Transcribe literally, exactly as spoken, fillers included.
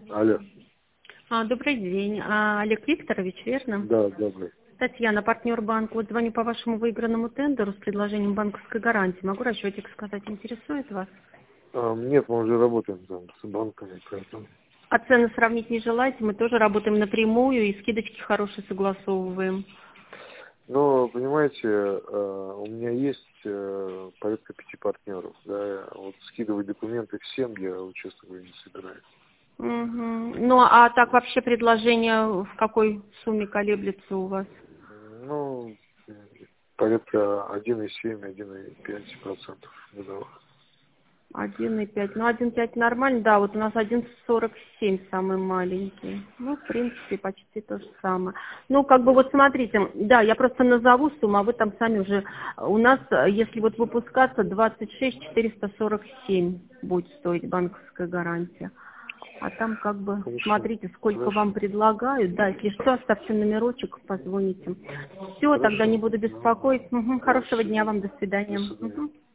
Алло. А, добрый день. А, Олег Викторович, верно? Да, добрый. Татьяна, партнер банка. Вот звоню по вашему выигранному тендеру с предложением банковской гарантии. Могу расчетик сказать, интересует вас? А, нет, мы уже работаем там с банками, поэтому. А цены сравнить не желаете? Мы тоже работаем напрямую и скидочки хорошие согласовываем. Но, понимаете, э, у меня есть э, порядка пяти партнеров. Да, вот скидывать документы всем я, вот, честно говоря, не собираюсь. Угу. Ну, а так вообще предложение в какой сумме колеблется у вас? Ну, порядка один и семь, один и пять процентов годовых. Один и пять. Ну, один и пять нормально, да, вот у нас один сорок семь самый маленький. Ну, в принципе, почти то же самое. Ну, как бы вот смотрите, да, я просто назову сумму, а вы там сами уже... У нас, если вот выпускаться, двадцать шесть четыреста сорок семь будет стоить банковская гарантия. А там как бы Хорошо. смотрите, сколько Хорошо. вам предлагают. Да, если что, оставьте номерочек, позвоните. Все, тогда Хорошо. не буду Ну, беспокоить. Угу, да, хорошего все. дня вам, до До свидания. свидания. Угу.